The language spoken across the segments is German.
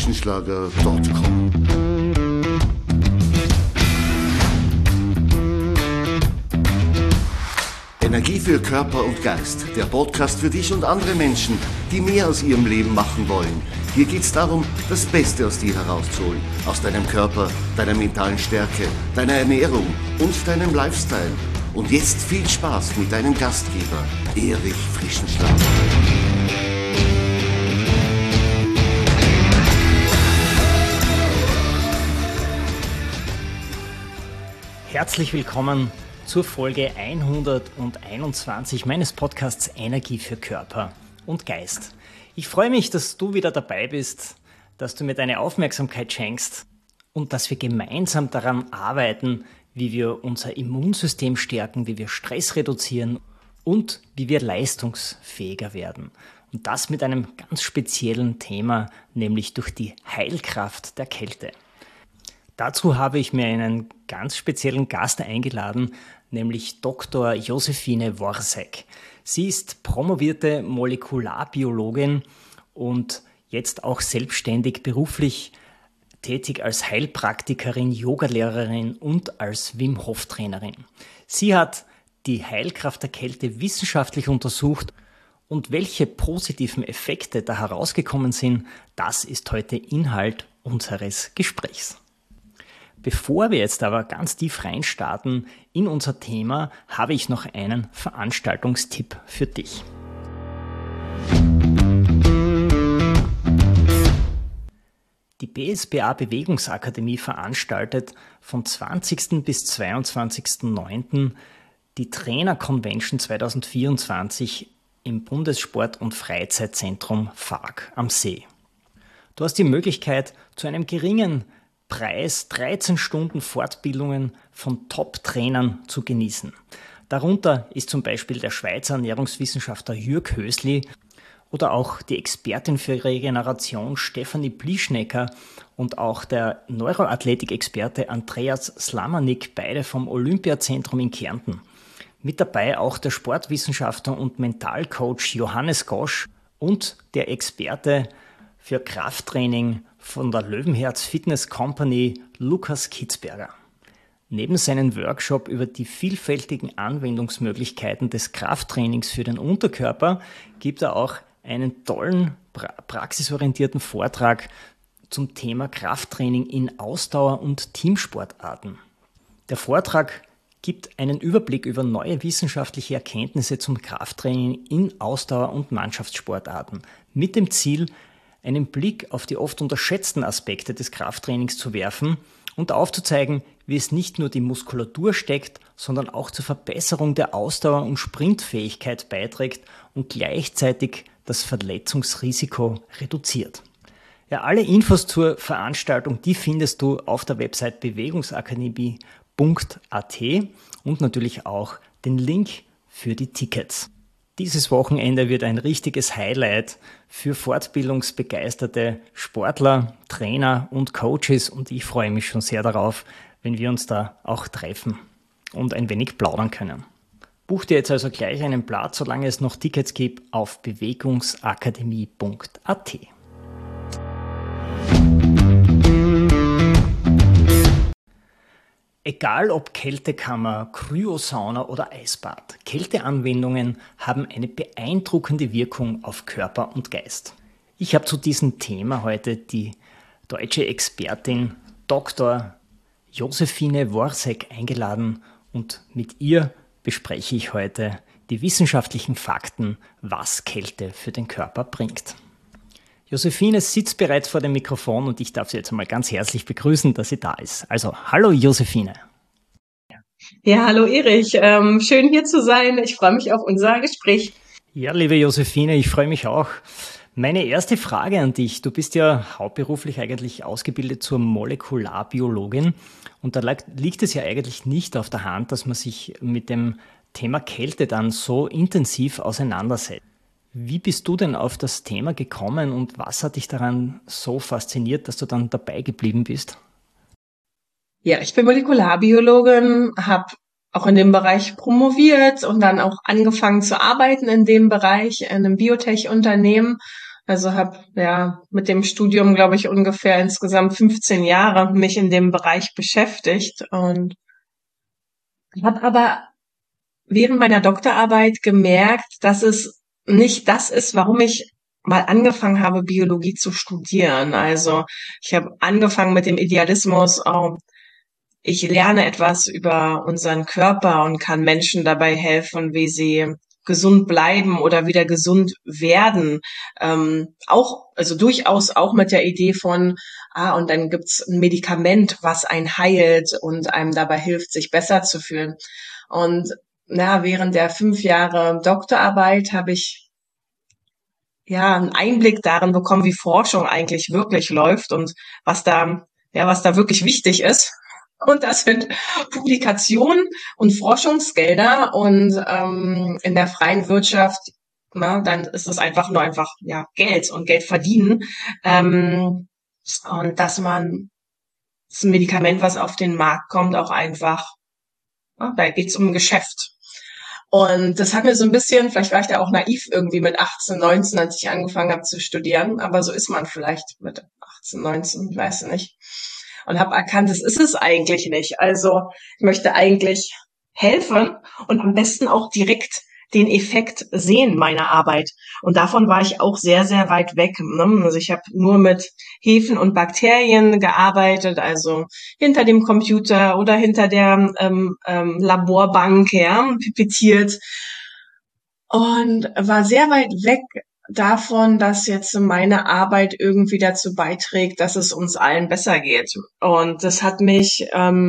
www.frischenschlager.com. Energie für Körper und Geist, der Podcast für dich und andere Menschen, die mehr aus ihrem Leben machen wollen. Hier geht es darum, das Beste aus dir herauszuholen, aus deinem Körper, deiner mentalen Stärke, deiner Ernährung und deinem Lifestyle. Und jetzt viel Spaß mit deinem Gastgeber, Erich Frischenschlager. Herzlich willkommen zur Folge 121 meines Podcasts Energie für Körper und Geist. Ich freue mich, dass du wieder dabei bist, dass du mir deine Aufmerksamkeit schenkst und dass wir gemeinsam daran arbeiten, wie wir unser Immunsystem stärken, wie wir Stress reduzieren und wie wir leistungsfähiger werden. Und das mit einem ganz speziellen Thema, nämlich durch die Heilkraft der Kälte. Dazu habe ich mir einen ganz speziellen Gast eingeladen, nämlich Dr. Josephine Worsek. Sie ist promovierte Molekularbiologin und jetzt auch selbstständig beruflich tätig als Heilpraktikerin, Yogalehrerin und als Wim Hof Trainerin. Sie hat die Heilkraft der Kälte wissenschaftlich untersucht und welche positiven Effekte da herausgekommen sind, das ist heute Inhalt unseres Gesprächs. Bevor wir jetzt aber ganz tief reinstarten in unser Thema, habe ich noch einen Veranstaltungstipp für dich. Die BSBA Bewegungsakademie veranstaltet vom 20. bis 22.09. die Trainer-Convention 2024 im Bundessport- und Freizeitzentrum Farg am See. Du hast die Möglichkeit, zu einem geringen Preis 13 Stunden Fortbildungen von Top-Trainern zu genießen. Darunter ist zum Beispiel der Schweizer Ernährungswissenschaftler Jürg Hösli oder auch die Expertin für Regeneration Stefanie Blischnecker und auch der Neuroathletik-Experte Andreas Slamanik, beide vom Olympiazentrum in Kärnten. Mit dabei auch der Sportwissenschaftler und Mentalcoach Johannes Gosch und der Experte für Krafttraining von der Löwenherz Fitness Company Lukas Kitzberger. Neben seinem Workshop über die vielfältigen Anwendungsmöglichkeiten des Krafttrainings für den Unterkörper gibt er auch einen tollen praxisorientierten Vortrag zum Thema Krafttraining in Ausdauer- und Teamsportarten. Der Vortrag gibt einen Überblick über neue wissenschaftliche Erkenntnisse zum Krafttraining in Ausdauer- und Mannschaftssportarten mit dem Ziel, einen Blick auf die oft unterschätzten Aspekte des Krafttrainings zu werfen und aufzuzeigen, wie es nicht nur die Muskulatur steckt, sondern auch zur Verbesserung der Ausdauer- und Sprintfähigkeit beiträgt und gleichzeitig das Verletzungsrisiko reduziert. Ja, alle Infos zur Veranstaltung, die findest du auf der Website bewegungsakademie.at und natürlich auch den Link für die Tickets. Dieses Wochenende wird ein richtiges Highlight für fortbildungsbegeisterte Sportler, Trainer und Coaches und ich freue mich schon sehr darauf, wenn wir uns da auch treffen und ein wenig plaudern können. Buch dir jetzt also gleich einen Platz, solange es noch Tickets gibt, auf bewegungsakademie.at. Egal ob Kältekammer, Kryosauna oder Eisbad, Kälteanwendungen haben eine beeindruckende Wirkung auf Körper und Geist. Ich habe zu diesem Thema heute die deutsche Expertin Dr. Josephine Worsek eingeladen und mit ihr bespreche ich heute die wissenschaftlichen Fakten, was Kälte für den Körper bringt. Josephine sitzt bereits vor dem Mikrofon und ich darf sie jetzt einmal ganz herzlich begrüßen, dass sie da ist. Also, hallo Josephine. Ja, hallo Erich. Schön hier zu sein. Ich freue mich auf unser Gespräch. Ja, liebe Josephine, ich freue mich auch. Meine erste Frage an dich. Du bist ja hauptberuflich eigentlich ausgebildet zur Molekularbiologin und da liegt es ja eigentlich nicht auf der Hand, dass man sich mit dem Thema Kälte dann so intensiv auseinandersetzt. Wie bist du denn auf das Thema gekommen und was hat dich daran so fasziniert, dass du dann dabei geblieben bist? Ja, ich bin Molekularbiologin, habe auch in dem Bereich promoviert und dann auch angefangen zu arbeiten in dem Bereich in einem Biotech-Unternehmen. Also habe ja mit dem Studium, glaube ich, ungefähr insgesamt 15 Jahre mich in dem Bereich beschäftigt und habe aber während meiner Doktorarbeit gemerkt, dass es nicht das ist, warum ich mal angefangen habe, Biologie zu studieren. Also ich habe angefangen mit dem Idealismus, oh, ich lerne etwas über unseren Körper und kann Menschen dabei helfen, wie sie gesund bleiben oder wieder gesund werden. Also durchaus auch mit der Idee von, und dann gibt's ein Medikament, was einen heilt und einem dabei hilft, sich besser zu fühlen. Und während der 5 Jahre Doktorarbeit habe ich ja einen Einblick darin bekommen, wie Forschung eigentlich wirklich läuft und was da wirklich wichtig ist. Und das sind Publikationen und Forschungsgelder und in der freien Wirtschaft, dann ist es einfach Geld und Geld verdienen. Und dass man das Medikament, was auf den Markt kommt, auch einfach, da geht's um ein Geschäft. Und das hat mir so ein bisschen, vielleicht war ich da auch naiv irgendwie mit 18, 19, als ich angefangen habe zu studieren, aber so ist man vielleicht mit 18, 19, ich weiß nicht. Und habe erkannt, das ist es eigentlich nicht. Also ich möchte eigentlich helfen und am besten auch direkt den Effekt sehen meiner Arbeit. Und davon war ich auch sehr, sehr weit weg. Ne? Also ich habe nur mit Hefen und Bakterien gearbeitet, also hinter dem Computer oder hinter der Laborbank, pipettiert. Und war sehr weit weg davon, dass jetzt meine Arbeit irgendwie dazu beiträgt, dass es uns allen besser geht. Und das hat mich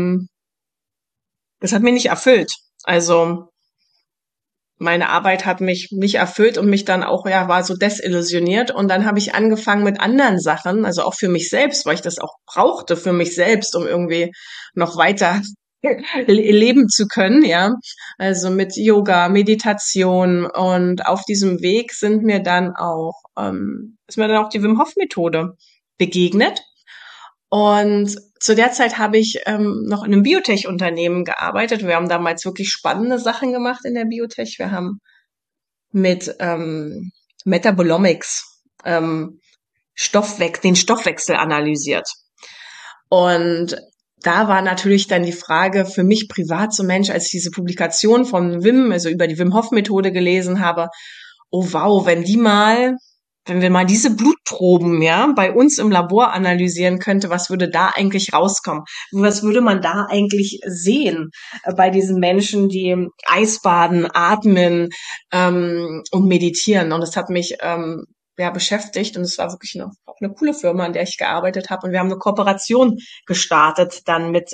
nicht erfüllt. Also meine Arbeit hat mich nicht erfüllt und mich dann auch, war so desillusioniert. Und dann habe ich angefangen mit anderen Sachen, also auch für mich selbst, weil ich das auch brauchte für mich selbst, um irgendwie noch weiter leben zu können, also mit Yoga, Meditation, und auf diesem Weg ist mir dann auch die Wim Hof Methode begegnet. Und zu der Zeit habe ich noch in einem Biotech-Unternehmen gearbeitet. Wir haben damals wirklich spannende Sachen gemacht in der Biotech. Wir haben mit Metabolomics den Stoffwechsel analysiert. Und da war natürlich dann die Frage für mich privat, so Mensch, als ich diese Publikation von Wim, also über die Wim Hof Methode gelesen habe, oh wow, wenn wir mal diese Blutproben, bei uns im Labor analysieren könnte, was würde da eigentlich rauskommen? Was würde man da eigentlich sehen bei diesen Menschen, die Eisbaden, atmen und meditieren? Und das hat mich beschäftigt, und es war wirklich auch eine coole Firma, in der ich gearbeitet habe, und wir haben eine Kooperation gestartet dann mit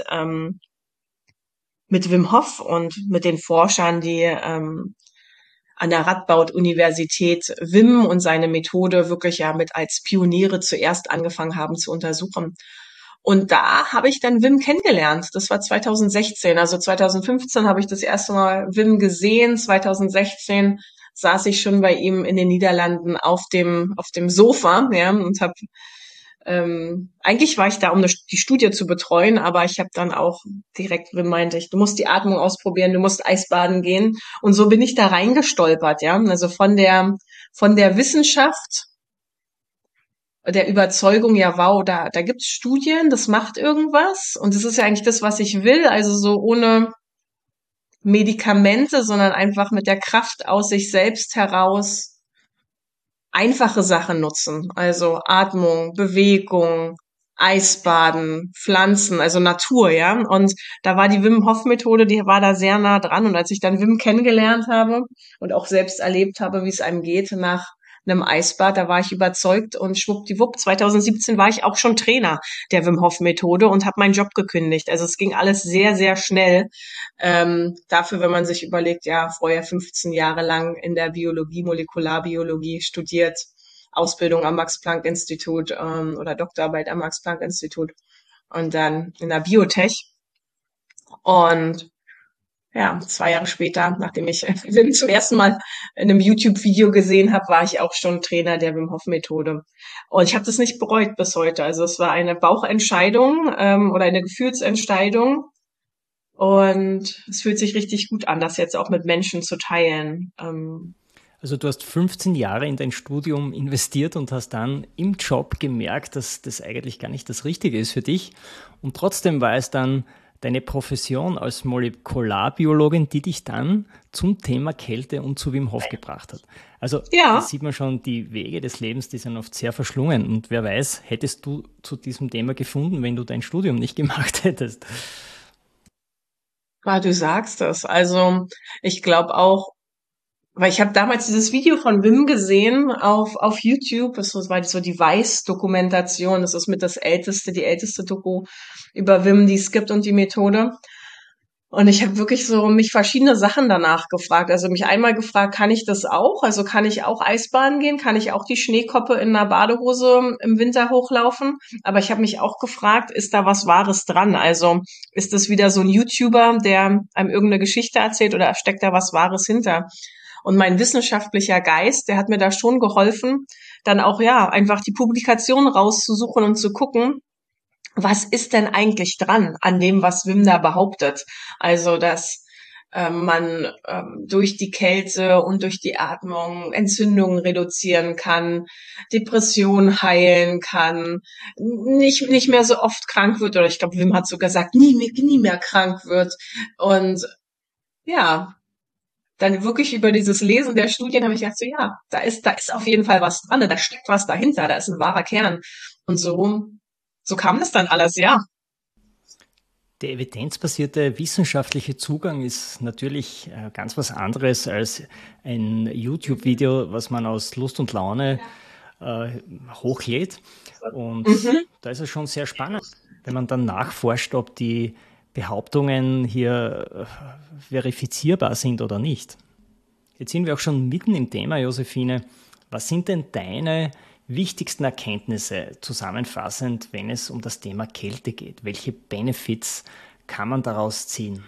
Wim Hof und mit den Forschern, die an der Radboud-Universität Wim und seine Methode wirklich mit als Pioniere zuerst angefangen haben zu untersuchen. Und da habe ich dann Wim kennengelernt. Das war 2016. Also 2015 habe ich das erste Mal Wim gesehen. 2016 saß ich schon bei ihm in den Niederlanden auf dem Sofa, und habe eigentlich war ich da, um die Studie zu betreuen, aber ich habe dann auch direkt meinte ich, du musst die Atmung ausprobieren, du musst Eisbaden gehen, und so bin ich da reingestolpert, also von der Wissenschaft, der Überzeugung, wow, da gibt's Studien, das macht irgendwas, und das ist ja eigentlich das, was ich will, also so ohne Medikamente, sondern einfach mit der Kraft aus sich selbst heraus einfache Sachen nutzen, also Atmung, Bewegung, Eisbaden, Pflanzen, also Natur, Und da war die Wim Hof Methode, die war da sehr nah dran. Und als ich dann Wim kennengelernt habe und auch selbst erlebt habe, wie es einem geht nach einem Eisbad, da war ich überzeugt, und schwuppdiwupp, 2017 war ich auch schon Trainer der Wim Hof Methode und habe meinen Job gekündigt. Also es ging alles sehr, sehr schnell. Dafür, wenn man sich überlegt, vorher 15 Jahre lang in der Biologie, Molekularbiologie studiert, Ausbildung am Max-Planck-Institut oder Doktorarbeit am Max-Planck-Institut und dann in der Biotech. Und 2 Jahre später, nachdem ich Wim zum ersten Mal in einem YouTube-Video gesehen habe, war ich auch schon Trainer der Wim Hof Methode. Und ich habe das nicht bereut bis heute. Also es war eine Bauchentscheidung oder eine Gefühlsentscheidung. Und es fühlt sich richtig gut an, das jetzt auch mit Menschen zu teilen. Also du hast 15 Jahre in dein Studium investiert und hast dann im Job gemerkt, dass das eigentlich gar nicht das Richtige ist für dich. Und trotzdem war es dann deine Profession als Molekularbiologin, die dich dann zum Thema Kälte und zu Wim Hof gebracht hat. Also da Ja, sieht man schon, die Wege des Lebens, die sind oft sehr verschlungen. Und wer weiß, hättest du zu diesem Thema gefunden, wenn du dein Studium nicht gemacht hättest. du sagst es. Also ich glaube auch, weil ich habe damals dieses Video von Wim gesehen auf YouTube. Das war so die Weiß-Dokumentation. Das ist mit die älteste Doku über Wim, die es gibt und die Methode. Und ich habe wirklich so mich verschiedene Sachen danach gefragt. Also mich einmal gefragt, kann ich das auch? Also kann ich auch Eisbaden gehen? Kann ich auch die Schneekoppe in einer Badehose im Winter hochlaufen? Aber ich habe mich auch gefragt, ist da was Wahres dran? Also ist das wieder so ein YouTuber, der einem irgendeine Geschichte erzählt oder steckt da was Wahres hinter? Und mein wissenschaftlicher Geist, der hat mir da schon geholfen, dann auch ja einfach die Publikation rauszusuchen und zu gucken, was ist denn eigentlich dran an dem, was Wim da behauptet? Also, dass man durch die Kälte und durch die Atmung Entzündungen reduzieren kann, Depressionen heilen kann, nicht mehr so oft krank wird, oder ich glaube, Wim hat sogar gesagt, nie mehr krank wird. Und ja, dann wirklich über dieses Lesen der Studien habe ich gedacht, so ja, da ist auf jeden Fall was dran, da steckt was dahinter, da ist ein wahrer Kern. Und so kam das dann alles, ja. Der evidenzbasierte wissenschaftliche Zugang ist natürlich ganz was anderes als ein YouTube-Video, was man aus Lust und Laune äh, hochlädt. Und Mhm. da ist es schon sehr spannend, wenn man dann nachforscht, ob die Behauptungen hier verifizierbar sind oder nicht. Jetzt sind wir auch schon mitten im Thema, Josephine. Was sind denn deine wichtigsten Erkenntnisse zusammenfassend, wenn es um das Thema Kälte geht? Welche Benefits kann man daraus ziehen?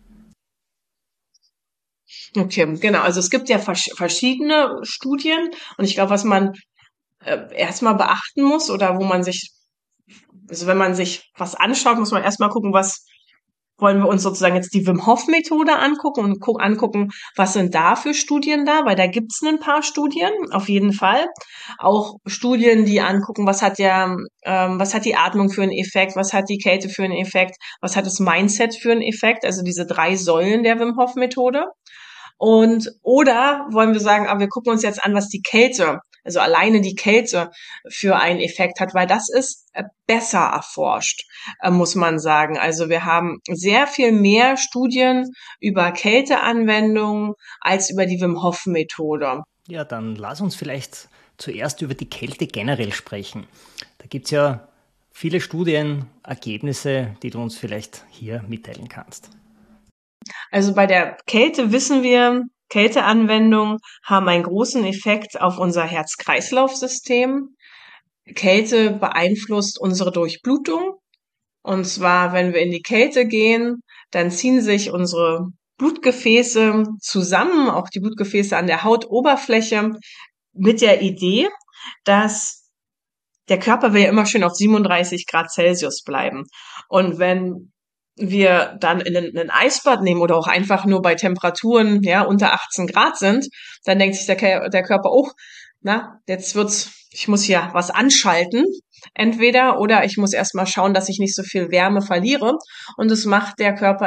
Okay, genau. Also es gibt ja verschiedene Studien und ich glaube, was man erstmal beachten muss oder wo man sich, also wenn man sich was anschaut, muss man erstmal gucken, was wollen wir uns sozusagen jetzt die Wim Hof Methode angucken und angucken, was sind da für Studien da, weil da gibt's ein paar Studien, auf jeden Fall. Auch Studien, die angucken, was hat die Atmung für einen Effekt, was hat die Kälte für einen Effekt, was hat das Mindset für einen Effekt, also diese 3 Säulen der Wim Hof Methode. Und oder wollen wir sagen, wir gucken uns jetzt an, was die Kälte, also alleine die Kälte für einen Effekt hat, weil das ist besser erforscht, muss man sagen. Also wir haben sehr viel mehr Studien über Kälteanwendungen als über die Wim Hof Methode. Ja, dann lass uns vielleicht zuerst über die Kälte generell sprechen. Da gibt es ja viele Studienergebnisse, die du uns vielleicht hier mitteilen kannst. Also bei der Kälte wissen wir, Kälteanwendungen haben einen großen Effekt auf unser Herz-Kreislauf-System. Kälte beeinflusst unsere Durchblutung. Und zwar, wenn wir in die Kälte gehen, dann ziehen sich unsere Blutgefäße zusammen, auch die Blutgefäße an der Hautoberfläche, mit der Idee, dass der Körper will ja immer schön auf 37 Grad Celsius bleiben. Und wenn wir dann in ein Eisbad nehmen oder auch einfach nur bei Temperaturen ja unter 18 Grad sind, dann denkt sich der Körper, oh, na, ich muss hier was anschalten, entweder oder ich muss erstmal schauen, dass ich nicht so viel Wärme verliere. Und das macht der Körper,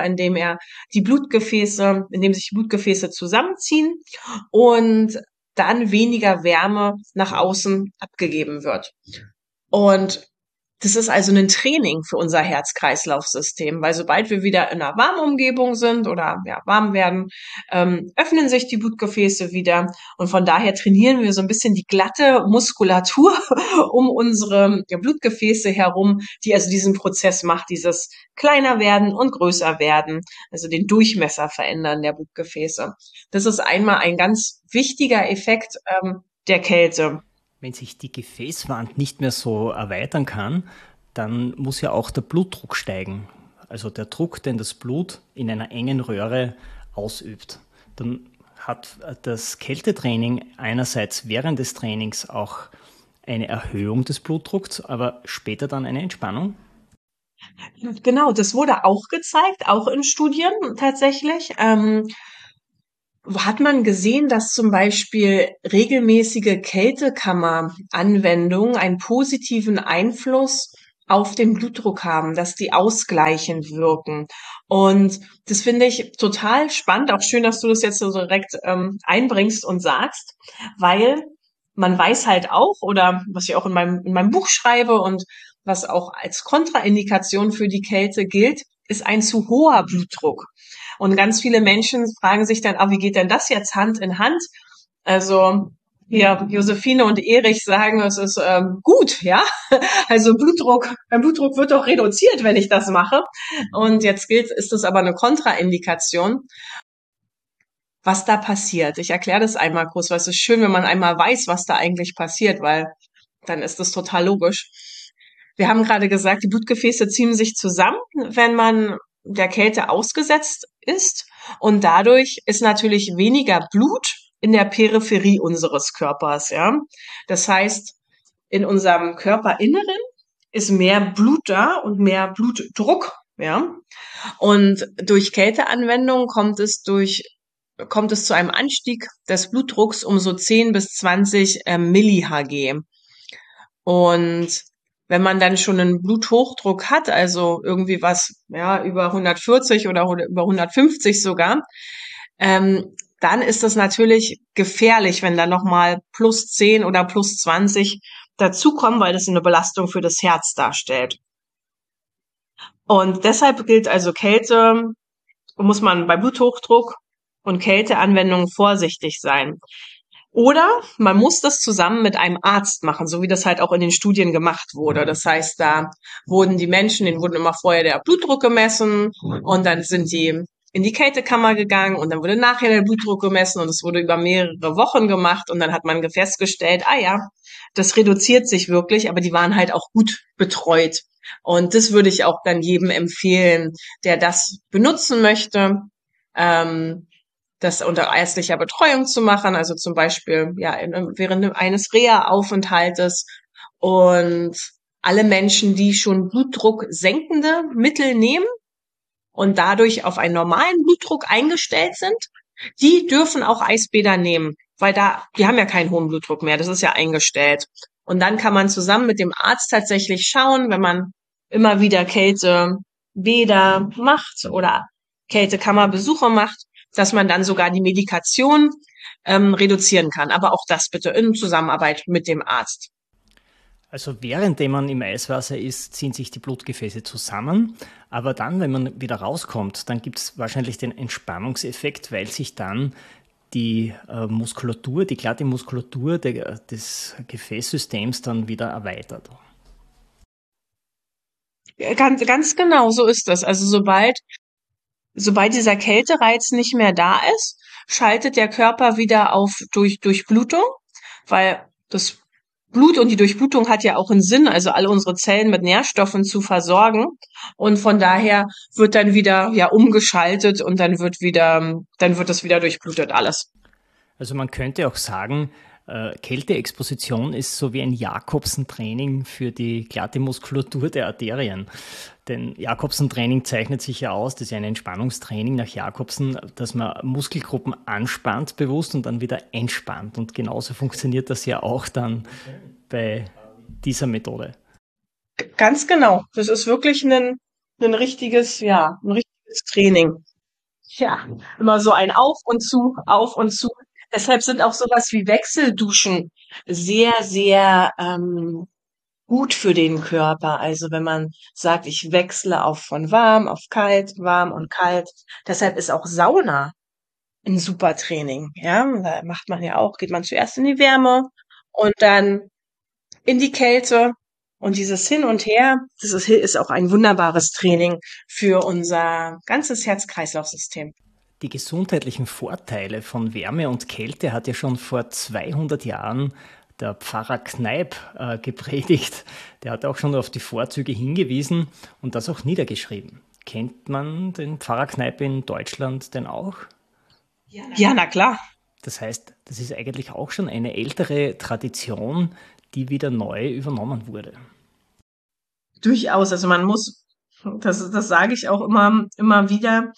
indem sich die Blutgefäße zusammenziehen und dann weniger Wärme nach außen abgegeben wird. Und das ist also ein Training für unser Herz-Kreislauf-System, weil sobald wir wieder in einer warmen Umgebung sind oder ja, warm werden, öffnen sich die Blutgefäße wieder und von daher trainieren wir so ein bisschen die glatte Muskulatur um unsere Blutgefäße herum, die also diesen Prozess macht, dieses kleiner werden und größer werden, also den Durchmesser verändern der Blutgefäße. Das ist einmal ein ganz wichtiger Effekt der Kälte. Wenn sich die Gefäßwand nicht mehr so erweitern kann, dann muss ja auch der Blutdruck steigen. Also der Druck, den das Blut in einer engen Röhre ausübt. Dann hat das Kältetraining einerseits während des Trainings auch eine Erhöhung des Blutdrucks, aber später dann eine Entspannung. Genau, das wurde auch gezeigt, auch in Studien tatsächlich. hat man gesehen, dass zum Beispiel regelmäßige Kältekammer-Anwendungen einen positiven Einfluss auf den Blutdruck haben, dass die ausgleichend wirken. Und das finde ich total spannend, auch schön, dass du das jetzt so direkt einbringst und sagst, weil man weiß halt auch, oder was ich auch in meinem Buch schreibe und was auch als Kontraindikation für die Kälte gilt, ist ein zu hoher Blutdruck. Und ganz viele Menschen fragen sich dann, wie geht denn das jetzt Hand in Hand? Also hier Josephine und Erich sagen, es ist gut, ja. Also mein Blutdruck wird doch reduziert, wenn ich das mache. Und jetzt ist das aber eine Kontraindikation. Was da passiert. Ich erkläre das einmal kurz, weil es ist schön, wenn man einmal weiß, was da eigentlich passiert, weil dann ist das total logisch. Wir haben gerade gesagt, die Blutgefäße ziehen sich zusammen, wenn man der Kälte ausgesetzt ist. Und dadurch ist natürlich weniger Blut in der Peripherie unseres Körpers, ja. Das heißt, in unserem Körperinneren ist mehr Blut da und mehr Blutdruck, ja. Und durch Kälteanwendung kommt es zu einem Anstieg des Blutdrucks um so 10 bis 20 Milli-Hg. Und wenn man dann schon einen Bluthochdruck hat, also irgendwie was, ja, über 140 oder über 150 sogar, dann ist das natürlich gefährlich, wenn da nochmal plus 10 oder plus 20 dazukommen, weil das eine Belastung für das Herz darstellt. Und deshalb gilt also muss man bei Bluthochdruck und Kälteanwendungen vorsichtig sein. Oder man muss das zusammen mit einem Arzt machen, so wie das halt auch in den Studien gemacht wurde. Das heißt, da wurden denen wurden immer vorher der Blutdruck gemessen und dann sind die in die Kältekammer gegangen und dann wurde nachher der Blutdruck gemessen und es wurde über mehrere Wochen gemacht und dann hat man festgestellt, ja, das reduziert sich wirklich, aber die waren halt auch gut betreut. Und das würde ich auch dann jedem empfehlen, der das benutzen möchte, das unter ärztlicher Betreuung zu machen, also zum Beispiel während eines Reha-Aufenthaltes. Und alle Menschen, die schon Blutdruck senkende Mittel nehmen und dadurch auf einen normalen Blutdruck eingestellt sind, die dürfen auch Eisbäder nehmen, weil die haben ja keinen hohen Blutdruck mehr, das ist ja eingestellt. Und dann kann man zusammen mit dem Arzt tatsächlich schauen, wenn man immer wieder Kältebäder macht oder Kältekammerbesuche macht, dass man dann sogar die Medikation reduzieren kann. Aber auch das bitte in Zusammenarbeit mit dem Arzt. Also währenddem man im Eiswasser ist, ziehen sich die Blutgefäße zusammen. Aber dann, wenn man wieder rauskommt, dann gibt es wahrscheinlich den Entspannungseffekt, weil sich dann die Muskulatur, die glatte Muskulatur des Gefäßsystems dann wieder erweitert. Ganz genau, so ist das. Also sobald dieser Kältereiz nicht mehr da ist, schaltet der Körper wieder auf Durchblutung, weil das Blut und die Durchblutung hat ja auch einen Sinn, also alle unsere Zellen mit Nährstoffen zu versorgen. Und von daher wird dann wieder umgeschaltet und dann wird das wieder durchblutet alles. Also man könnte auch sagen, Kälteexposition ist so wie ein Jakobsen-Training für die glatte Muskulatur der Arterien. Denn Jakobsen-Training zeichnet sich ja aus, das ist ja ein Entspannungstraining nach Jakobsen, dass man Muskelgruppen anspannt bewusst und dann wieder entspannt. Und genauso funktioniert das ja auch dann bei dieser Methode. Ganz genau. Das ist wirklich ein richtiges Training. Ja, immer so ein Auf und zu, auf und zu. Deshalb sind auch sowas wie Wechselduschen sehr, sehr gut für den Körper. Also wenn man sagt, ich wechsle von warm auf kalt, warm und kalt. Deshalb ist auch Sauna ein super Training. Ja, da geht man zuerst in die Wärme und dann in die Kälte. Und dieses Hin und Her, das ist auch ein wunderbares Training für unser ganzes Herz-Kreislauf-System. Die gesundheitlichen Vorteile von Wärme und Kälte hat ja schon vor 200 Jahren der Pfarrer Kneipp gepredigt. Der hat auch schon auf die Vorzüge hingewiesen und das auch niedergeschrieben. Kennt man den Pfarrer Kneipp in Deutschland denn auch? Ja, na klar. Das heißt, das ist eigentlich auch schon eine ältere Tradition, die wieder neu übernommen wurde. Durchaus. Also man muss, das sage ich auch immer wieder,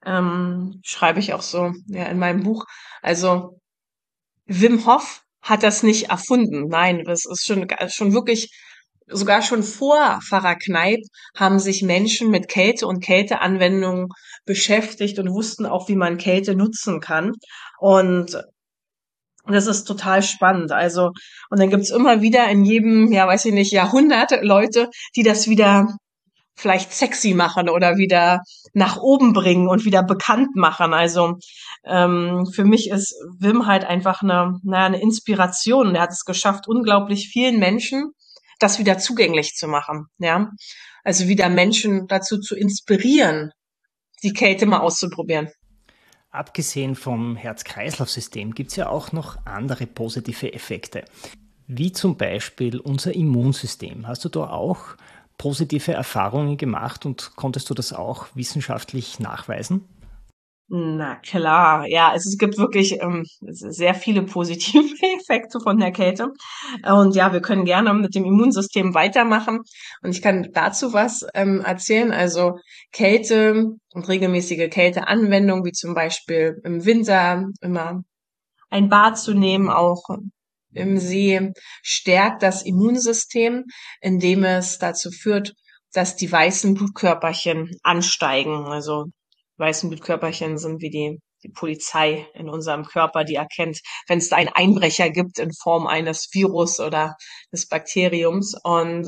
schreibe ich auch so ja in meinem Buch. Also Wim Hof hat das nicht erfunden. Nein, das ist schon wirklich, sogar schon vor Pfarrer Kneipp haben sich Menschen mit Kälte und Kälteanwendungen beschäftigt und wussten auch, wie man Kälte nutzen kann. Und das ist total spannend. Also, und dann gibt's immer wieder in jedem, ja, weiß ich nicht, Jahrhundert Leute, die das wieder vielleicht sexy machen oder wieder nach oben bringen und wieder bekannt machen. Also für mich ist Wim halt einfach eine Inspiration. Und er hat es geschafft, unglaublich vielen Menschen das wieder zugänglich zu machen. Ja, also wieder Menschen dazu zu inspirieren, die Kälte mal auszuprobieren. Abgesehen vom Herz-Kreislauf-System gibt es ja auch noch andere positive Effekte, wie zum Beispiel unser Immunsystem. Hast du da auch positive Erfahrungen gemacht und konntest du das auch wissenschaftlich nachweisen? Na klar, ja, also es gibt wirklich sehr viele positive Effekte von der Kälte. Und ja, wir können gerne mit dem Immunsystem weitermachen. Und ich kann dazu was erzählen. Also Kälte und regelmäßige Kälteanwendung, wie zum Beispiel im Winter immer ein Bad zu nehmen, auch im See, stärkt das Immunsystem, indem es dazu führt, dass die weißen Blutkörperchen ansteigen. Also weißen Blutkörperchen sind wie die Polizei in unserem Körper, die erkennt, wenn es da einen Einbrecher gibt in Form eines Virus oder des Bakteriums. Und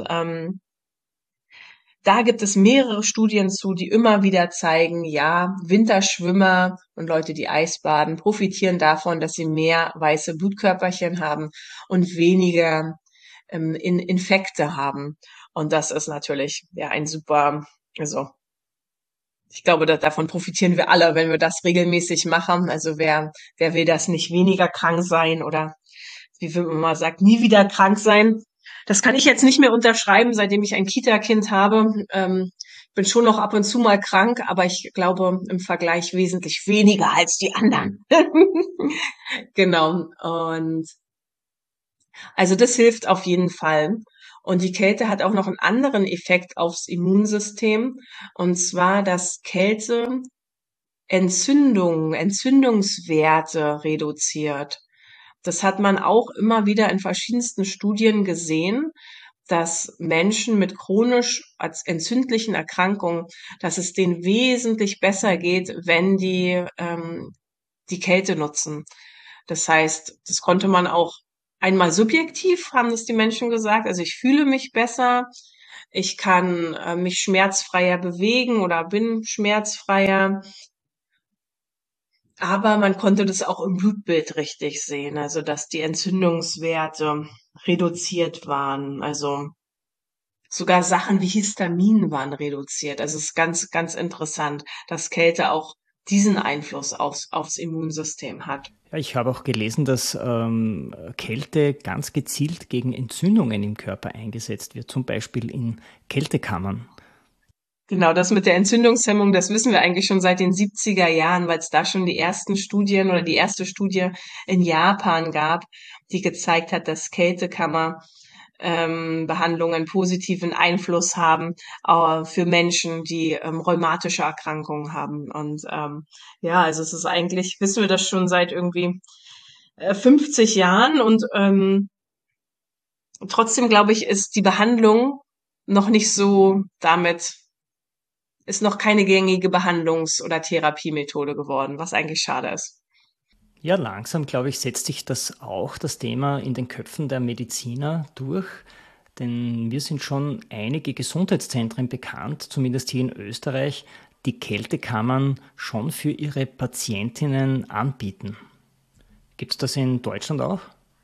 da gibt es mehrere Studien zu, die immer wieder zeigen, ja, Winterschwimmer und Leute, die Eisbaden, profitieren davon, dass sie mehr weiße Blutkörperchen haben und weniger Infekte haben. Und das ist natürlich ja ein super, also ich glaube, davon profitieren wir alle, wenn wir das regelmäßig machen. Also wer will das nicht weniger krank sein oder wie man immer sagt, nie wieder krank sein. Das kann ich jetzt nicht mehr unterschreiben, seitdem ich ein Kita-Kind habe. Bin schon noch ab und zu mal krank, aber ich glaube im Vergleich wesentlich weniger als die anderen. Genau. Und also das hilft auf jeden Fall. Und die Kälte hat auch noch einen anderen Effekt aufs Immunsystem. Und zwar, dass Kälte Entzündungswerte reduziert. Das hat man auch immer wieder in verschiedensten Studien gesehen, dass Menschen mit chronisch als entzündlichen Erkrankungen, dass es denen wesentlich besser geht, wenn die Kälte nutzen. Das heißt, das konnte man auch einmal subjektiv, haben das die Menschen gesagt. Also ich fühle mich besser, ich kann mich schmerzfreier bewegen oder bin schmerzfreier. Aber man konnte das auch im Blutbild richtig sehen, also dass die Entzündungswerte reduziert waren. Also sogar Sachen wie Histamin waren reduziert. Also es ist ganz, ganz interessant, dass Kälte auch diesen Einfluss aufs Immunsystem hat. Ja, ich habe auch gelesen, dass Kälte ganz gezielt gegen Entzündungen im Körper eingesetzt wird, zum Beispiel in Kältekammern. Genau, das mit der Entzündungshemmung, das wissen wir eigentlich schon seit den 70er Jahren, weil es da schon die ersten Studien oder die erste Studie in Japan gab, die gezeigt hat, dass Kältekammer Behandlungen positiven Einfluss haben für Menschen, die rheumatische Erkrankungen haben. Und ja, also es ist eigentlich, wissen wir das schon seit irgendwie 50 Jahren und trotzdem glaube ich, ist die Behandlung noch nicht so damit, ist noch keine gängige Behandlungs- oder Therapiemethode geworden, was eigentlich schade ist. Ja, langsam, glaube ich, setzt sich das auch, das Thema, in den Köpfen der Mediziner durch. Denn mir sind schon einige Gesundheitszentren bekannt, zumindest hier in Österreich, die Kältekammern schon für ihre Patientinnen anbieten. Gibt es das in Deutschland auch?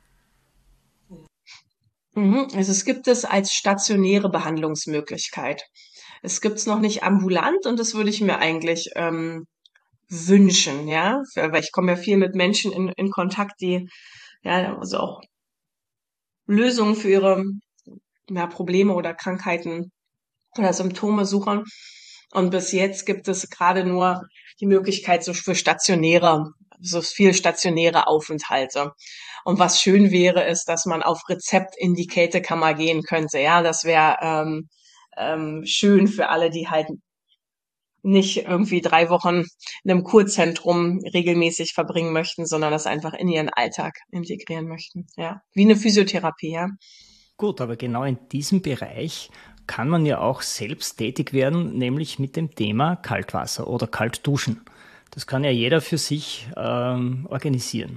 Also es gibt es als stationäre Behandlungsmöglichkeit. Es gibt es noch nicht ambulant und das würde ich mir eigentlich wünschen, ja, weil ich komme ja viel mit Menschen in Kontakt, die ja also auch Lösungen für ihre Probleme oder Krankheiten oder Symptome suchen. Und bis jetzt gibt es gerade nur die Möglichkeit so für so viel stationäre Aufenthalte. Und was schön wäre, ist, dass man auf Rezept in die Kältekammer gehen könnte. Ja, das wäre schön für alle, die halt nicht irgendwie 3 Wochen in einem Kurzentrum regelmäßig verbringen möchten, sondern das einfach in ihren Alltag integrieren möchten. Ja, wie eine Physiotherapie, ja. Gut, aber genau in diesem Bereich kann man ja auch selbst tätig werden, nämlich mit dem Thema Kaltwasser oder Kaltduschen. Das kann ja jeder für sich organisieren.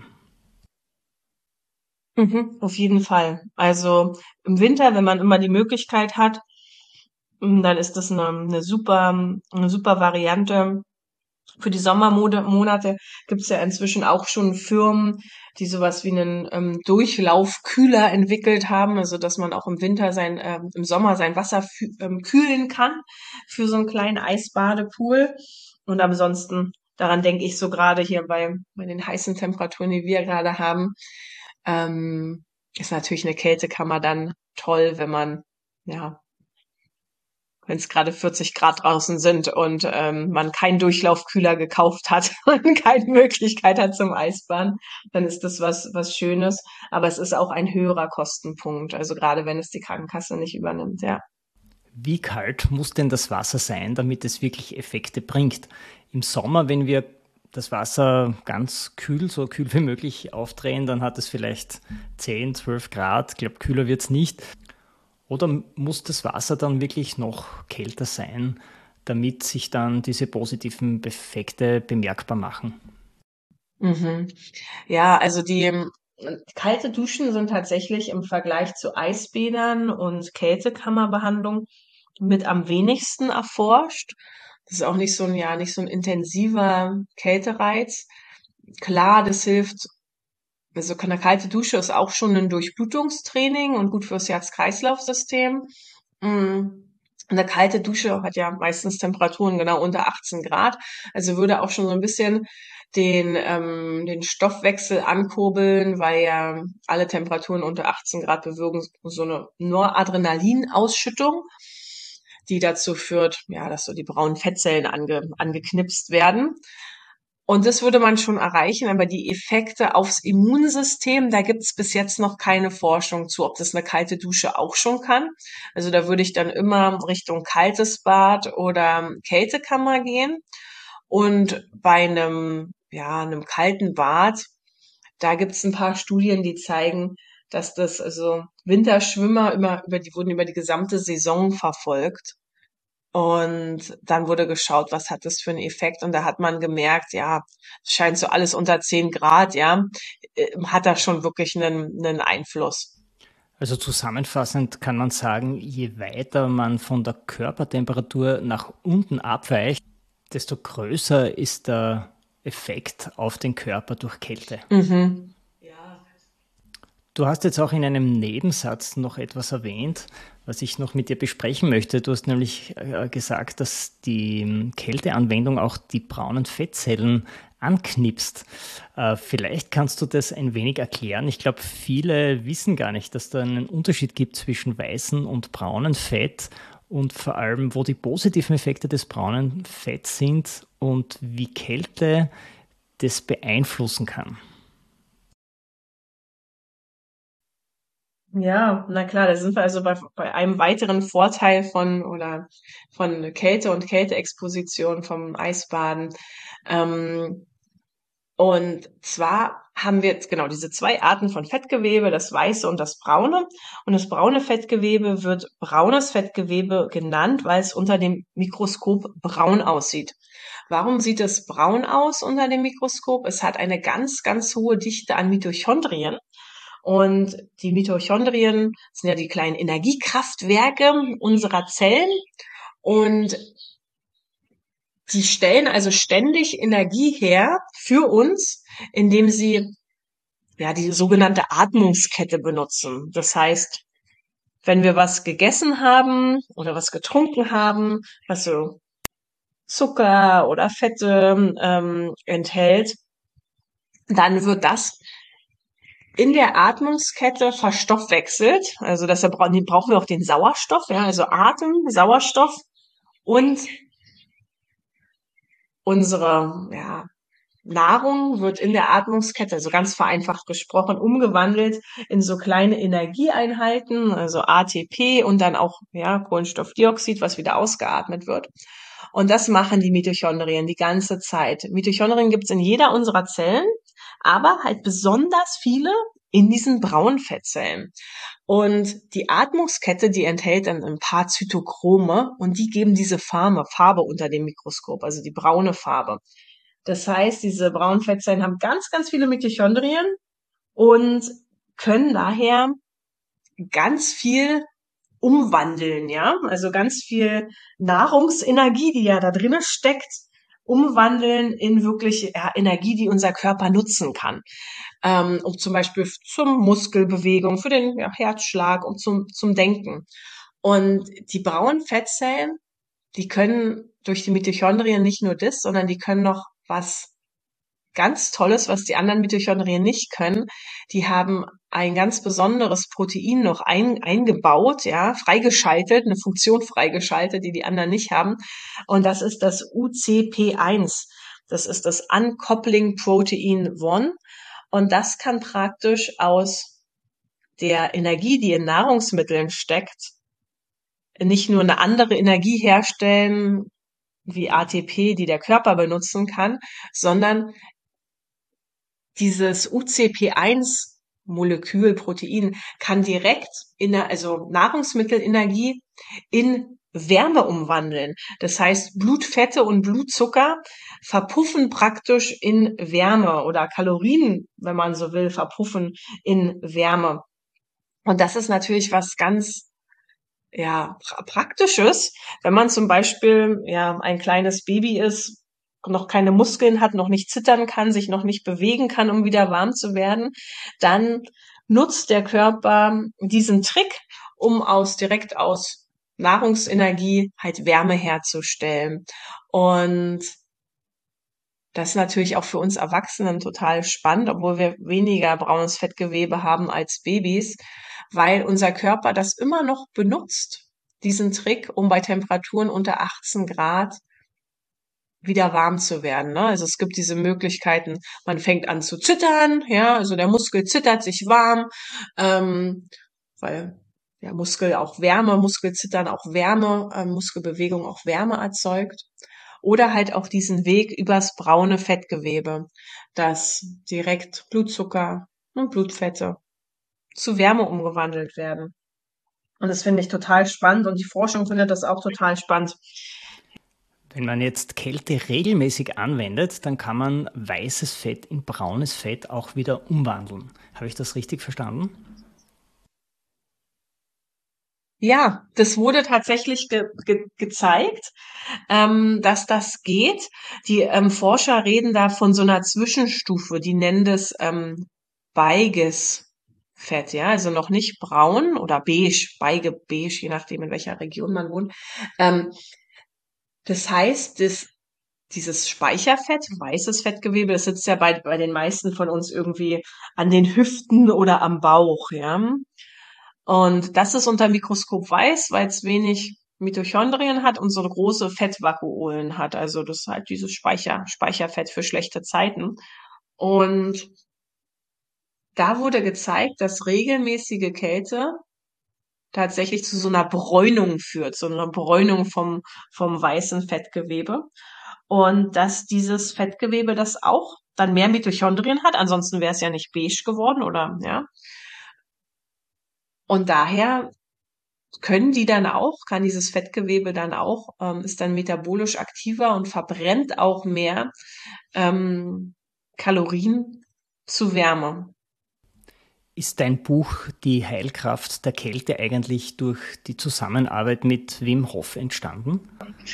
Auf jeden Fall. Also im Winter, wenn man immer die Möglichkeit hat, dann ist das eine super Variante. Für die Sommermonate gibt's ja inzwischen auch schon Firmen, die sowas wie einen Durchlaufkühler entwickelt haben, also dass man auch im Sommer sein Wasser kühlen kann für so einen kleinen Eisbadepool. Und ansonsten, daran denke ich so gerade hier bei den heißen Temperaturen, die wir gerade haben, ist natürlich eine Kältekammer dann toll, ja, wenn es gerade 40 Grad draußen sind und man keinen Durchlaufkühler gekauft hat und keine Möglichkeit hat zum Eisbaden, dann ist das was Schönes. Aber es ist auch ein höherer Kostenpunkt, also gerade wenn es die Krankenkasse nicht übernimmt, ja. Wie kalt muss denn das Wasser sein, damit es wirklich Effekte bringt? Im Sommer, wenn wir das Wasser ganz kühl, so kühl wie möglich aufdrehen, dann hat es vielleicht 10, 12 Grad. Ich glaube, kühler wird es nicht. Oder muss das Wasser dann wirklich noch kälter sein, damit sich dann diese positiven Effekte bemerkbar machen? Mhm. Ja, also die kalte Duschen sind tatsächlich im Vergleich zu Eisbädern und Kältekammerbehandlung mit am wenigsten erforscht. Das ist auch nicht so ein intensiver Kältereiz. Klar, das hilft. Also eine kalte Dusche ist auch schon ein Durchblutungstraining und gut fürs Herz-Kreislauf-System. Eine kalte Dusche hat ja meistens Temperaturen genau unter 18 Grad. Also würde auch schon so ein bisschen den Stoffwechsel ankurbeln, weil ja alle Temperaturen unter 18 Grad bewirken so eine Noradrenalinausschüttung, die dazu führt, ja, dass so die braunen Fettzellen angeknipst werden. Und das würde man schon erreichen, aber die Effekte aufs Immunsystem, da gibt's bis jetzt noch keine Forschung zu, ob das eine kalte Dusche auch schon kann. Also da würde ich dann immer Richtung kaltes Bad oder Kältekammer gehen. Und bei einem kalten Bad, da gibt's ein paar Studien, die zeigen, dass das also Winterschwimmer die wurden über die gesamte Saison verfolgt. Und dann wurde geschaut, was hat das für einen Effekt? Und da hat man gemerkt, ja, es scheint so alles unter 10 Grad, ja, hat da schon wirklich einen Einfluss. Also zusammenfassend kann man sagen, je weiter man von der Körpertemperatur nach unten abweicht, desto größer ist der Effekt auf den Körper durch Kälte. Mhm. Du hast jetzt auch in einem Nebensatz noch etwas erwähnt, was ich noch mit dir besprechen möchte. Du hast nämlich gesagt, dass die Kälteanwendung auch die braunen Fettzellen anknipst. Vielleicht kannst du das ein wenig erklären. Ich glaube, viele wissen gar nicht, dass da einen Unterschied gibt zwischen weißen und braunen Fett und vor allem, wo die positiven Effekte des braunen Fetts sind und wie Kälte das beeinflussen kann. Ja, na klar, da sind wir also bei einem weiteren Vorteil von Kälte und Kälteexposition vom Eisbaden. Ähm, Und zwar haben wir jetzt genau diese 2 Arten von Fettgewebe, das weiße und das braune. Und das braune Fettgewebe wird braunes Fettgewebe genannt, weil es unter dem Mikroskop braun aussieht. Warum sieht es braun aus unter dem Mikroskop? Es hat eine ganz, ganz hohe Dichte an Mitochondrien. Und die Mitochondrien sind ja die kleinen Energiekraftwerke unserer Zellen. Und die stellen also ständig Energie her für uns, indem sie ja die sogenannte Atmungskette benutzen. Das heißt, wenn wir was gegessen haben oder was getrunken haben, was so Zucker oder Fette enthält, dann wird das in der Atmungskette verstoffwechselt. Also deshalb brauchen wir auch den Sauerstoff, ja, also Atem, Sauerstoff und unsere Nahrung wird in der Atmungskette, also ganz vereinfacht gesprochen, umgewandelt in so kleine Energieeinheiten, also ATP und dann auch Kohlenstoffdioxid, was wieder ausgeatmet wird. Und das machen die Mitochondrien die ganze Zeit. Mitochondrien gibt's in jeder unserer Zellen, aber halt besonders viele in diesen braunen Fettzellen. Und die Atmungskette, die enthält dann ein paar Zytochrome und die geben diese Farbe unter dem Mikroskop, also die braune Farbe. Das heißt, diese braunen Fettzellen haben ganz, ganz viele Mitochondrien und können daher ganz viel umwandeln, ja, also ganz viel Nahrungsenergie, die ja da drinnen steckt, umwandeln in wirklich Energie, die unser Körper nutzen kann, um zum Beispiel zum Muskelbewegung, für den Herzschlag und zum Denken. Und die braunen Fettzellen, die können durch die Mitochondrien nicht nur das, sondern die können noch was ganz Tolles, was die anderen Mitochondrien nicht können. Die haben ein ganz besonderes Protein noch eingebaut, ja, freigeschaltet, eine Funktion freigeschaltet, die die anderen nicht haben. Und das ist das UCP1. Das ist das Uncoupling Protein 1. Und das kann praktisch aus der Energie, die in Nahrungsmitteln steckt, nicht nur eine andere Energie herstellen, wie ATP, die der Körper benutzen kann, sondern dieses UCP1-Molekül, Protein, kann direkt also Nahrungsmittelenergie in Wärme umwandeln. Das heißt, Blutfette und Blutzucker verpuffen praktisch in Wärme oder Kalorien, wenn man so will, verpuffen in Wärme. Und das ist natürlich was ganz Praktisches, wenn man zum Beispiel ein kleines Baby ist, noch keine Muskeln hat, noch nicht zittern kann, sich noch nicht bewegen kann, um wieder warm zu werden, dann nutzt der Körper diesen Trick, um direkt aus Nahrungsenergie halt Wärme herzustellen. Und das ist natürlich auch für uns Erwachsenen total spannend, obwohl wir weniger braunes Fettgewebe haben als Babys, weil unser Körper das immer noch benutzt, diesen Trick, um bei Temperaturen unter 18 Grad wieder warm zu werden. Ne? Also es gibt diese Möglichkeiten, man fängt an zu zittern, ja, also der Muskel zittert sich warm, weil der Muskel auch Wärme, Muskelzittern auch Wärme, Muskelbewegung auch Wärme erzeugt. Oder halt auch diesen Weg übers braune Fettgewebe, dass direkt Blutzucker und Blutfette zu Wärme umgewandelt werden. Und das finde ich total spannend und die Forschung findet das auch total spannend. Wenn man jetzt Kälte regelmäßig anwendet, dann kann man weißes Fett in braunes Fett auch wieder umwandeln. Habe ich das richtig verstanden? Ja, das wurde tatsächlich gezeigt, dass das geht. Die Forscher reden da von so einer Zwischenstufe, die nennen das weiches Fett, ja, also noch nicht braun oder beige, beige, je nachdem in welcher Region man wohnt. Das heißt, dieses Speicherfett, weißes Fettgewebe, das sitzt ja bei den meisten von uns irgendwie an den Hüften oder am Bauch, ja. Und das ist unter Mikroskop weiß, weil es wenig Mitochondrien hat und so große Fettvakuolen hat. Also das ist halt dieses Speicherfett für schlechte Zeiten. Und da wurde gezeigt, dass regelmäßige Kälte tatsächlich zu so einer Bräunung führt, so einer Bräunung vom weißen Fettgewebe. Und dass dieses Fettgewebe das auch dann mehr Mitochondrien hat, ansonsten wäre es ja nicht beige geworden, oder, ja. Und daher kann dieses Fettgewebe dann auch, ist dann metabolisch aktiver und verbrennt auch mehr Kalorien zu Wärme. Ist dein Buch Die Heilkraft der Kälte eigentlich durch die Zusammenarbeit mit Wim Hof entstanden?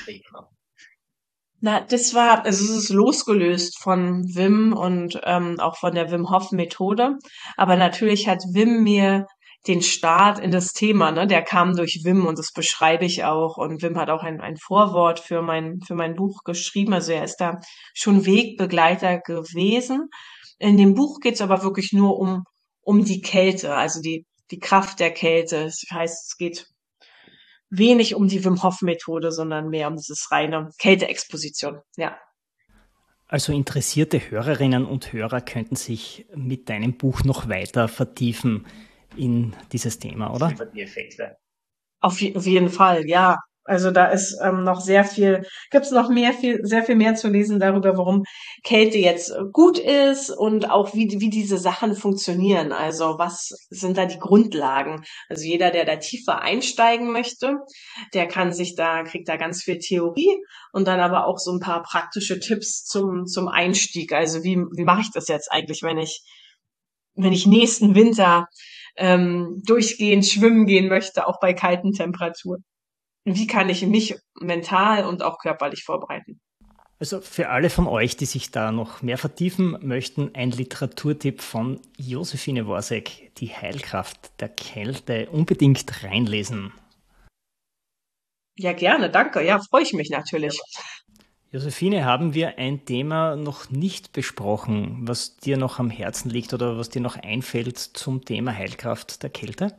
Na, es ist losgelöst von Wim und auch von der Wim Hof Methode. Aber natürlich hat Wim mir den Start in das Thema, ne, der kam durch Wim und das beschreibe ich auch. Und Wim hat auch ein Vorwort für mein Buch geschrieben. Also er ist da schon Wegbegleiter gewesen. In dem Buch geht's aber wirklich nur um die Kälte, also die Kraft der Kälte. Das heißt, es geht wenig um die Wim Hof Methode, sondern mehr um dieses reine Kälteexposition, ja. Also interessierte Hörerinnen und Hörer könnten sich mit deinem Buch noch weiter vertiefen in dieses Thema, oder? Auf jeden Fall, ja. Also da ist noch gibt's noch sehr viel mehr zu lesen darüber, warum Kälte jetzt gut ist und auch wie diese Sachen funktionieren. Also was sind da die Grundlagen? Also jeder, der da tiefer einsteigen möchte, kriegt da ganz viel Theorie und dann aber auch so ein paar praktische Tipps zum Einstieg. Also wie mache ich das jetzt eigentlich, wenn ich nächsten Winter durchgehend schwimmen gehen möchte, auch bei kalten Temperaturen? Wie kann ich mich mental und auch körperlich vorbereiten? Also für alle von euch, die sich da noch mehr vertiefen möchten, ein Literaturtipp von Josephine Worsek, Die Heilkraft der Kälte, unbedingt reinlesen. Ja, gerne, danke. Ja, freue ich mich natürlich. Josephine, haben wir ein Thema noch nicht besprochen, was dir noch am Herzen liegt oder was dir noch einfällt zum Thema Heilkraft der Kälte?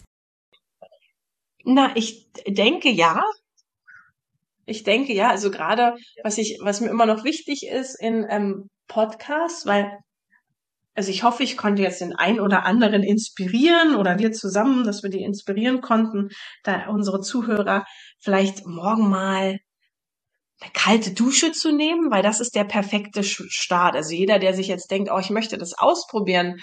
Na, ich denke ja. Ich denke ja. Also gerade, was mir immer noch wichtig ist in Podcasts, also ich hoffe, ich konnte jetzt den einen oder anderen inspirieren oder wir zusammen, dass wir die inspirieren konnten, da unsere Zuhörer vielleicht morgen mal eine kalte Dusche zu nehmen, weil das ist der perfekte Start. Also jeder, der sich jetzt denkt, oh, ich möchte das ausprobieren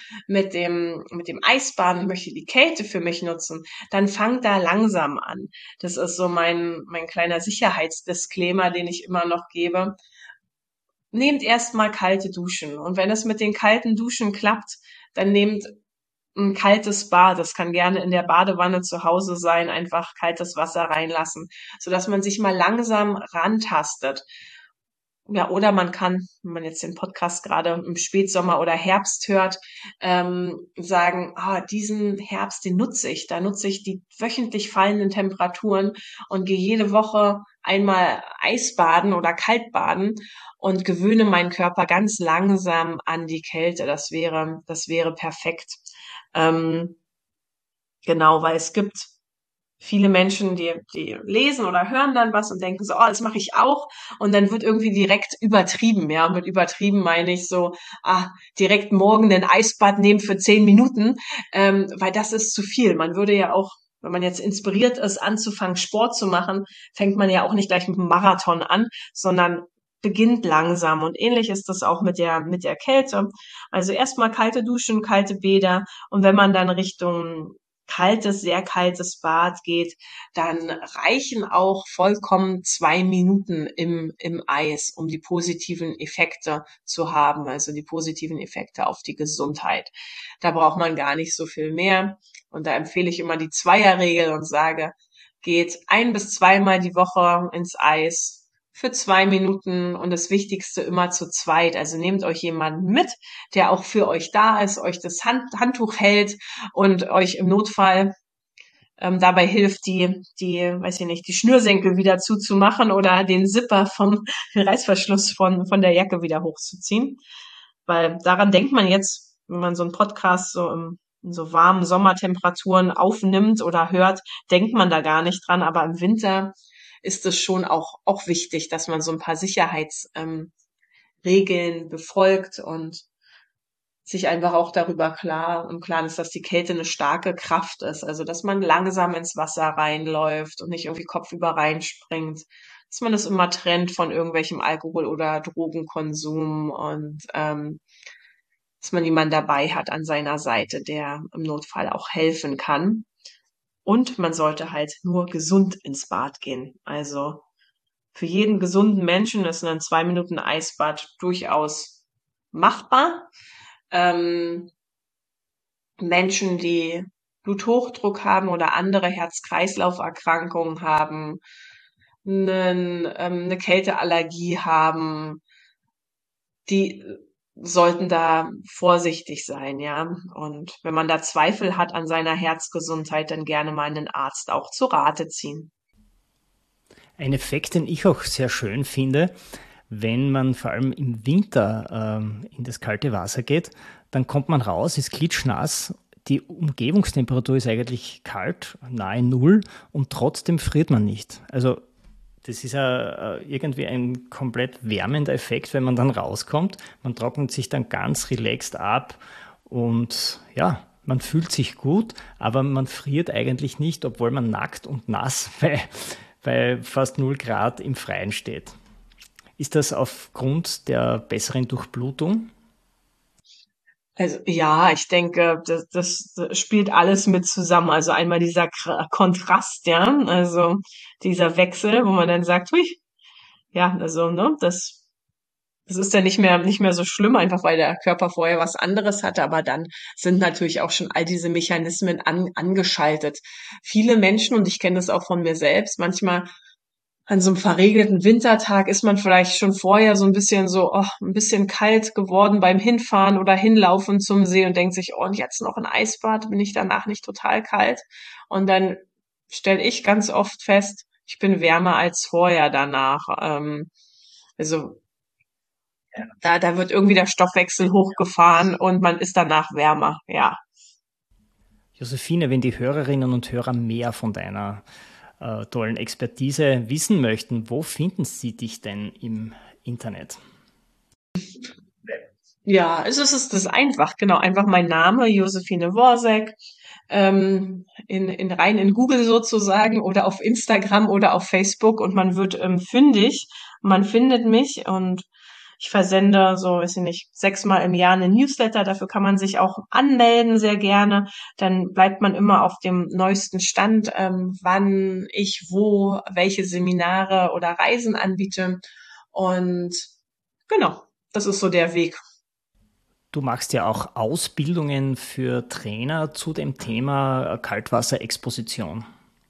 mit dem Eisbaden, ich möchte die Kälte für mich nutzen, dann fangt da langsam an. Das ist so mein kleiner Sicherheitsdisclaimer, den ich immer noch gebe. Nehmt erstmal kalte Duschen. Und wenn es mit den kalten Duschen klappt, dann nehmt ein kaltes Bad. Das kann gerne in der Badewanne zu Hause sein, einfach kaltes Wasser reinlassen, sodass man sich mal langsam rantastet. Ja, oder man kann, wenn man jetzt den Podcast gerade im Spätsommer oder Herbst hört, sagen, diesen Herbst, den nutze ich. Da nutze ich die wöchentlich fallenden Temperaturen und gehe jede Woche einmal Eisbaden oder Kaltbaden und gewöhne meinen Körper ganz langsam an die Kälte. Das wäre perfekt. Ähm, genau, weil es gibt viele Menschen, die lesen oder hören dann was und denken so, oh, das mache ich auch. Und dann wird irgendwie direkt übertrieben, ja. Und mit übertrieben meine ich so, direkt morgen ein Eisbad nehmen für 10 Minuten, weil das ist zu viel. Man würde ja auch, wenn man jetzt inspiriert ist, anzufangen, Sport zu machen, fängt man ja auch nicht gleich mit einem Marathon an, sondern beginnt langsam. Und ähnlich ist das auch mit der Kälte. Also erstmal kalte Duschen, kalte Bäder. Und wenn man dann Richtung sehr kaltes Bad geht, dann reichen auch vollkommen 2 Minuten im Eis, um die positiven Effekte zu haben, also die positiven Effekte auf die Gesundheit. Da braucht man gar nicht so viel mehr. Und da empfehle ich immer die Zweierregel und sage, geht 1 bis 2-mal die Woche ins Eis für 2 Minuten und das Wichtigste immer zu zweit. Also nehmt euch jemanden mit, der auch für euch da ist, euch das Handtuch hält und euch im Notfall dabei hilft, weiß ich nicht, die Schnürsenkel wieder zuzumachen oder den Zipper den Reißverschluss von der Jacke wieder hochzuziehen. Weil daran denkt man jetzt, wenn man so einen Podcast in so warmen Sommertemperaturen aufnimmt oder hört, denkt man da gar nicht dran. Aber im Winter ist es schon auch wichtig, dass man so ein paar Sicherheitsregeln befolgt und sich einfach auch darüber klar ist, dass die Kälte eine starke Kraft ist. Also, dass man langsam ins Wasser reinläuft und nicht irgendwie kopfüber reinspringt. Dass man das immer trennt von irgendwelchem Alkohol- oder Drogenkonsum und dass man jemanden dabei hat an seiner Seite, der im Notfall auch helfen kann. Und man sollte halt nur gesund ins Bad gehen. Also für jeden gesunden Menschen ist ein 2 Minuten Eisbad durchaus machbar. Menschen, die Bluthochdruck haben oder andere Herz-Kreislauf-Erkrankungen haben, eine Kälteallergie haben, die sollten da vorsichtig sein, ja. Und wenn man da Zweifel hat an seiner Herzgesundheit, dann gerne mal einen Arzt auch zu Rate ziehen. Ein Effekt, den ich auch sehr schön finde, wenn man vor allem im Winter in das kalte Wasser geht, dann kommt man raus, ist klitschnass, die Umgebungstemperatur ist eigentlich kalt, nahe Null und trotzdem friert man nicht. Also das ist ja irgendwie ein komplett wärmender Effekt, wenn man dann rauskommt. Man trocknet sich dann ganz relaxed ab und ja, man fühlt sich gut, aber man friert eigentlich nicht, obwohl man nackt und nass bei bei fast 0 Grad im Freien steht. Ist das aufgrund der besseren Durchblutung? Also ja, ich denke, das spielt alles mit zusammen. Also einmal dieser Kontrast, ja, also dieser Wechsel, wo man dann sagt, hui, ja, also ne, das ist ja nicht mehr so schlimm, einfach weil der Körper vorher was anderes hatte, aber dann sind natürlich auch schon all diese Mechanismen angeschaltet. Viele Menschen, und ich kenne das auch von mir selbst, manchmal an so einem verregneten Wintertag ist man vielleicht schon vorher so ein bisschen so, oh, ein bisschen kalt geworden beim Hinfahren oder Hinlaufen zum See und denkt sich, oh, und jetzt noch ein Eisbad, bin ich danach nicht total kalt? Und dann stelle ich ganz oft fest, ich bin wärmer als vorher danach. Also da wird irgendwie der Stoffwechsel hochgefahren und man ist danach wärmer, ja. Josephine, wenn die Hörerinnen und Hörer mehr von deiner tollen Expertise wissen möchten, wo finden sie dich denn im Internet? Ja, also es ist das einfach, genau, einfach mein Name, Josephine Worsek, rein in Google sozusagen oder auf Instagram oder auf Facebook und man wird fündig, man findet mich und ich versende so, weiß ich nicht, 6-mal im Jahr einen Newsletter, dafür kann man sich auch anmelden, sehr gerne. Dann bleibt man immer auf dem neuesten Stand, wann ich wo welche Seminare oder Reisen anbiete. Und genau, das ist so der Weg. Du machst ja auch Ausbildungen für Trainer zu dem Thema Kaltwasserexposition.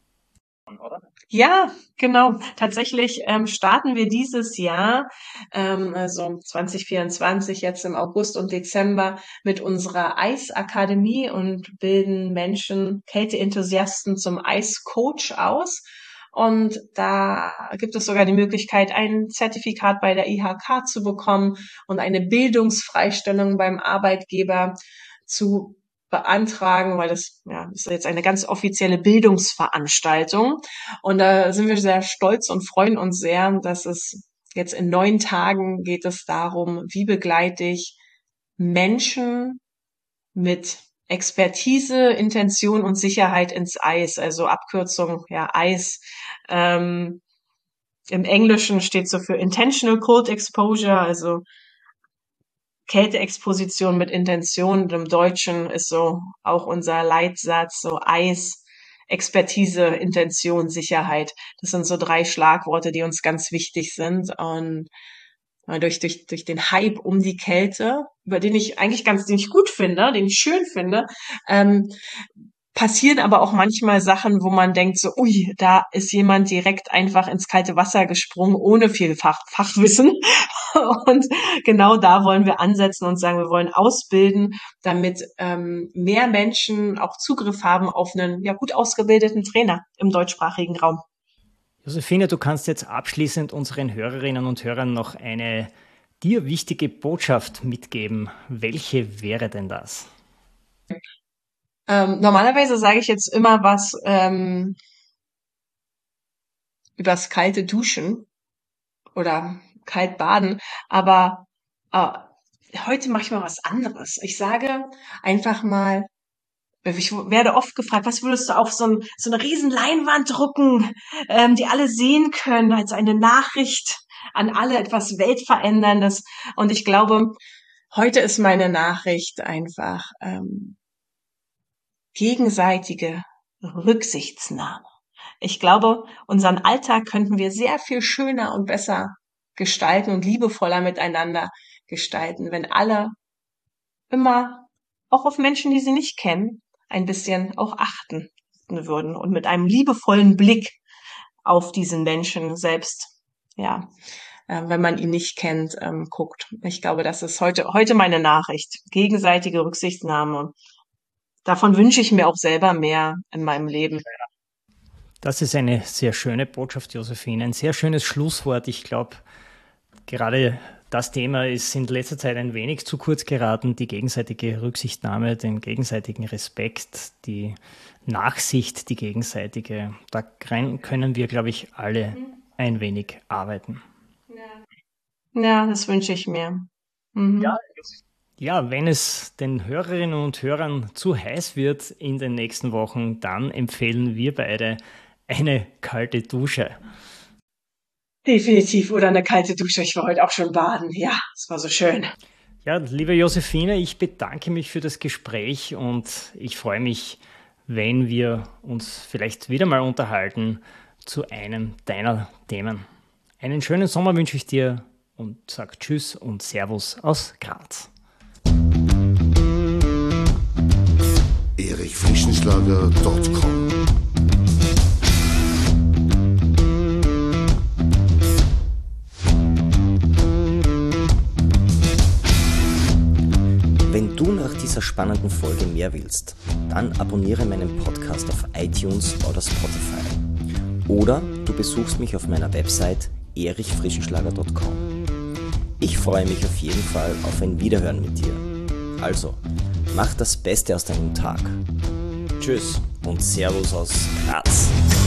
Ja, genau. Tatsächlich starten wir dieses Jahr, also 2024, jetzt im August und Dezember, mit unserer Eisakademie und bilden Menschen, Kälteenthusiasten zum Eiscoach aus. Und da gibt es sogar die Möglichkeit, ein Zertifikat bei der IHK zu bekommen und eine Bildungsfreistellung beim Arbeitgeber zu beantragen, weil das ja ist jetzt eine ganz offizielle Bildungsveranstaltung. Und da sind wir sehr stolz und freuen uns sehr, dass es jetzt in 9 Tagen geht es darum, wie begleite ich Menschen mit Expertise, Intention und Sicherheit ins Eis, also Abkürzung, ja, Eis. Ähm, Im Englischen steht so für Intentional Cold Exposure, also Kälteexposition mit Intention. Und im Deutschen ist so auch unser Leitsatz, so Eis, Expertise, Intention, Sicherheit. Das sind so 3 Schlagworte, die uns ganz wichtig sind. Und durch den Hype um die Kälte, über den ich eigentlich den ich gut finde, den ich schön finde, passieren aber auch manchmal Sachen, wo man denkt so, ui, da ist jemand direkt einfach ins kalte Wasser gesprungen, ohne viel Fachwissen. Und genau da wollen wir ansetzen und sagen, wir wollen ausbilden, damit mehr Menschen auch Zugriff haben auf einen ja gut ausgebildeten Trainer im deutschsprachigen Raum. Josephine, du kannst jetzt abschließend unseren Hörerinnen und Hörern noch eine dir wichtige Botschaft mitgeben. Welche wäre denn das? Normalerweise sage ich jetzt immer was übers kalte Duschen oder kalt baden, aber heute mache ich mal was anderes. Ich sage einfach mal, ich werde oft gefragt, was würdest du auf so eine riesen Leinwand drucken, die alle sehen können, als eine Nachricht an alle, etwas Weltveränderndes. Und ich glaube, heute ist meine Nachricht einfach gegenseitige Rücksichtsnahme. Ich glaube, unseren Alltag könnten wir sehr viel schöner und besser gestalten und liebevoller miteinander gestalten, wenn alle immer auch auf Menschen, die sie nicht kennen, ein bisschen auch achten würden und mit einem liebevollen Blick auf diesen Menschen selbst, ja, wenn man ihn nicht kennt, guckt. Ich glaube, das ist heute meine Nachricht. Gegenseitige Rücksichtnahme. Davon wünsche ich mir auch selber mehr in meinem Leben. Das ist eine sehr schöne Botschaft, Josephine. Ein sehr schönes Schlusswort. Ich glaube, gerade das Thema ist in letzter Zeit ein wenig zu kurz geraten. Die gegenseitige Rücksichtnahme, den gegenseitigen Respekt, die Nachsicht, die gegenseitige. Da können wir, glaube ich, alle ein wenig arbeiten. Ja, das wünsche ich mir. Mhm. Ja, wenn es den Hörerinnen und Hörern zu heiß wird in den nächsten Wochen, dann empfehlen wir beide eine kalte Dusche. Definitiv, oder eine kalte Dusche. Ich war heute auch schon baden. Ja, es war so schön. Ja, liebe Josephine, ich bedanke mich für das Gespräch und ich freue mich, wenn wir uns vielleicht wieder mal unterhalten zu einem deiner Themen. Einen schönen Sommer wünsche ich dir und sag Tschüss und Servus aus Graz. erichfrischenschlager.com Wenn du nach dieser spannenden Folge mehr willst, dann abonniere meinen Podcast auf iTunes oder Spotify. Oder du besuchst mich auf meiner Website erichfrischenschlager.com. Ich freue mich auf jeden Fall auf ein Wiederhören mit dir. Also, mach das Beste aus deinem Tag. Tschüss und Servus aus Graz.